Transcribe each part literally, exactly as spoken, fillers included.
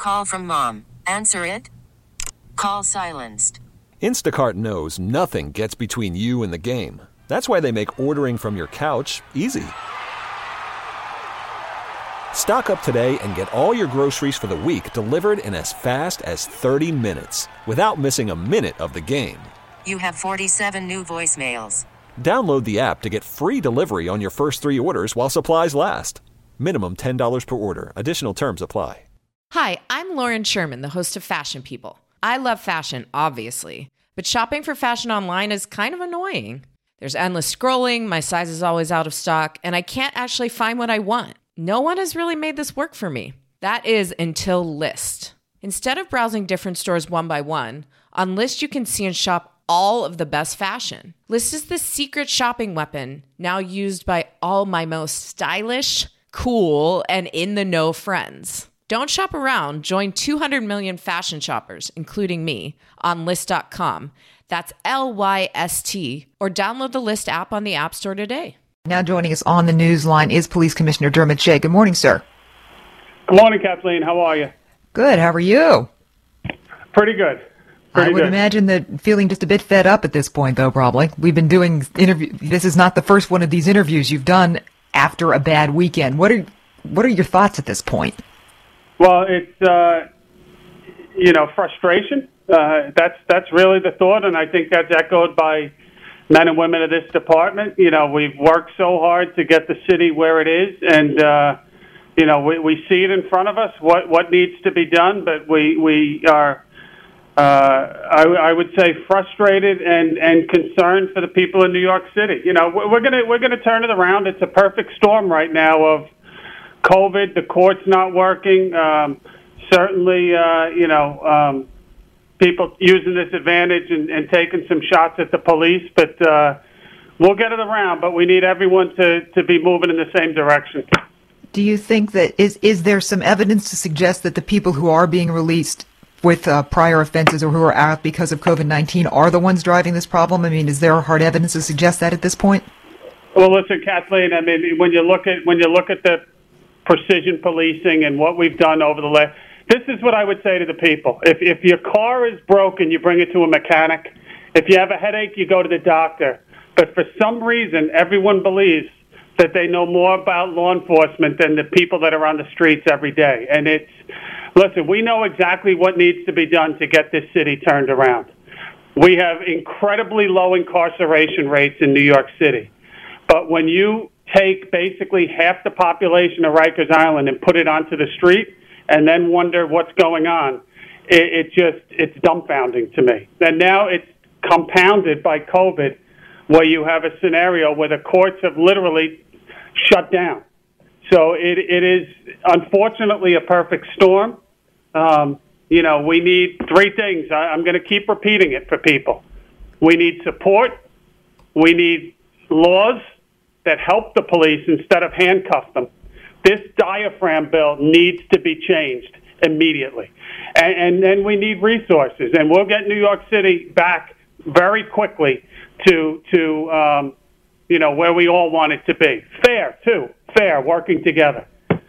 Call from mom. Answer it. Call silenced. Instacart knows nothing gets between you and the game. That's why they make ordering from your couch easy. Stock up today and get all your groceries for the week delivered in as fast as thirty minutes without missing a minute of the game. You have forty-seven new voicemails. Download the app to get free delivery on your first three orders while supplies last. Minimum ten dollars per order. Additional terms apply. Hi, I'm Lauren Sherman, the host of Fashion People. I love fashion, obviously, but shopping for fashion online is kind of annoying. There's endless scrolling, my size is always out of stock, and I can't actually find what I want. No one has really made this work for me. That is until Lyst. Instead of browsing different stores one by one, on Lyst you can see and shop all of the best fashion. Lyst is the secret shopping weapon now used by all my most stylish, cool, and in-the-know friends. Don't shop around. Join two hundred million fashion shoppers, including me, on Lyst dot com. That's L Y S T, or download the Lyst app on the App Store today. Now joining us on the news line is Police Commissioner Dermot Shea. Good morning, sir. Good morning, Kathleen. How are you? Good. How are you? Pretty good. Pretty I would good. imagine that feeling just a bit fed up at this point, though, probably. We've been doing interview. This is not the first one of these interviews you've done after a bad weekend. What are what are your thoughts at this point? Well, it's, uh, you know, frustration. Uh, that's that's really the thought, and I think that's echoed by men and women of this department. You know, we've worked so hard to get the city where it is, and, uh, you know, we, we see it in front of us, what, what needs to be done, but we, we are, uh, I, I would say, frustrated and, and concerned for the people in New York City. You know, we're going to we're gonna turn it around. It's a perfect storm right now of COVID, the court's not working, um, certainly, uh, you know, um, people using this advantage and, and taking some shots at the police, but uh, we'll get it around, but we need everyone to, to be moving in the same direction. Do you think that, is, is there some evidence to suggest that the people who are being released with uh, prior offenses or who are out because of COVID nineteen are the ones driving this problem? I mean, is there hard evidence to suggest that at this point? Well, listen, Kathleen, I mean, when you look at, when you look at the precision policing and what we've done over the last, this is what I would say to the people. If if your car is broken, you bring it to a mechanic. If you have a headache, you go to the doctor. But for some reason, everyone believes that they know more about law enforcement than the people that are on the streets every day. And it's, listen, we know exactly what needs to be done to get this city turned around. We have incredibly low incarceration rates in New York City. But when you take basically half the population of Rikers Island and put it onto the street and then wonder what's going on, it, it just, it's dumbfounding to me. And now it's compounded by COVID, where you have a scenario where the courts have literally shut down. So it, it is, unfortunately, a perfect storm. Um, you know, we need three things. I, I'm going to keep repeating it for people. We need support. We need laws that help the police instead of handcuff them. This diaphragm bill needs to be changed immediately. And, and then we need resources. And we'll get New York City back very quickly to, to um, you know, where we all want it to be. Fair, too. Fair, working together.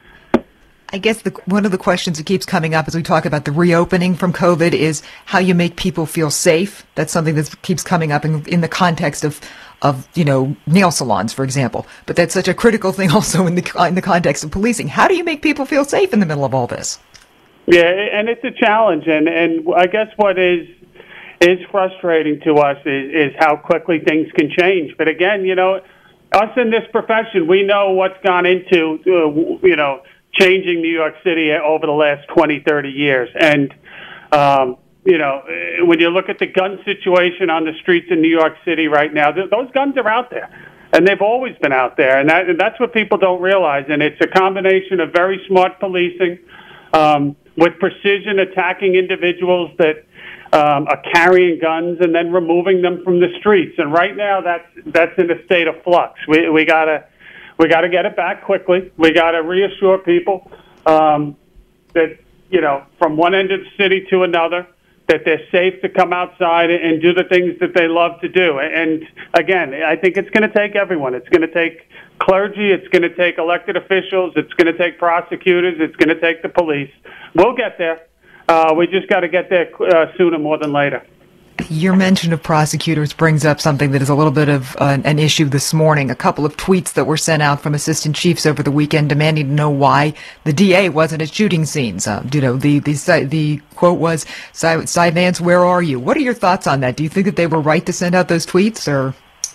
I guess the, one of the questions that keeps coming up as we talk about the reopening from COVID is how you make people feel safe. That's something that keeps coming up in, in the context of, of, you know, nail salons, for example. But that's such a critical thing also in the, in the context of policing. How do you make people feel safe in the middle of all this? Yeah, and it's a challenge. And, and I guess what is is frustrating to us is, is how quickly things can change. But again, you know, us in this profession, we know what's gone into, uh, you know, changing New York City over the last twenty, thirty years. And, um, you know, when you look at the gun situation on the streets in New York City right now, th- those guns are out there. And they've always been out there. And, that, and that's what people don't realize. And it's a combination of very smart policing um, with precision attacking individuals that um, are carrying guns and then removing them from the streets. And right now that's that's in a state of flux. We we gotta we gotta get it back quickly. We gotta reassure people um, that, you know, from one end of the city to another, that they're safe to come outside and do the things that they love to do. And again, I think it's going to take everyone. It's going to take clergy. It's going to take elected officials. It's going to take prosecutors. It's going to take the police. We'll get there. Uh, we just got to get there uh, sooner more than later. Your mention of prosecutors brings up something that is a little bit of uh, an issue this morning. A couple of tweets that were sent out from assistant chiefs over the weekend demanding to know why the D A wasn't at shooting scenes. Uh, you know, the, the, the quote was, Cy Vance, where are you? What are your thoughts on that? Do you think that they were right to send out those tweets, or?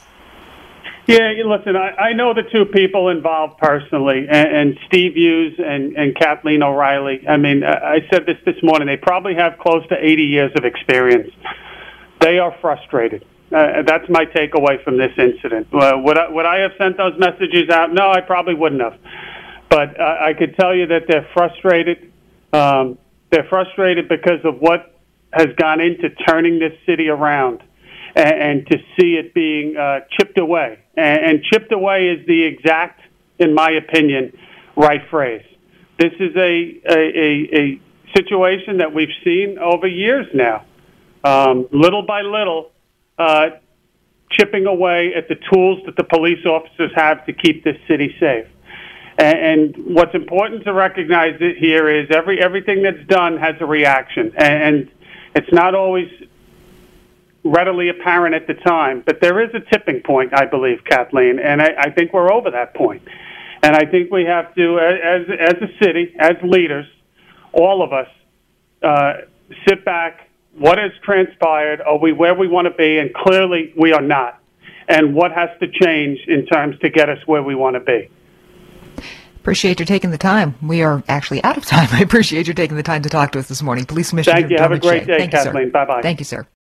Yeah, listen, I, I know the two people involved personally, and, and Steve Hughes and, and Kathleen O'Reilly. I mean, I said this this morning. They probably have close to eighty years of experience. They are frustrated. Uh, that's my takeaway from this incident. Uh, would I, would I have sent those messages out? No, I probably wouldn't have. But uh, I could tell you that they're frustrated. Um, they're frustrated because of what has gone into turning this city around, and, and to see it being uh, chipped away. And, and chipped away is the exact, in my opinion, right phrase. This is a, a, a, a situation that we've seen over years now. Um, little by little, uh, chipping away at the tools that the police officers have to keep this city safe. And, and what's important to recognize here is every everything that's done has a reaction, and, and it's not always readily apparent at the time. But there is a tipping point, I believe, Kathleen, and I, I think we're over that point. And I think we have to, as as a city, as leaders, all of us, uh, sit back. What has transpired? Are we where we want to be? And clearly we are not. And what has to change in terms to get us where we want to be? Appreciate you taking the time. We are actually out of time. I appreciate you taking the time to talk to us this morning. Police Commissioner Thank you. Have a great Shea. day, Thank Kathleen. You, Bye-bye. Thank you, sir.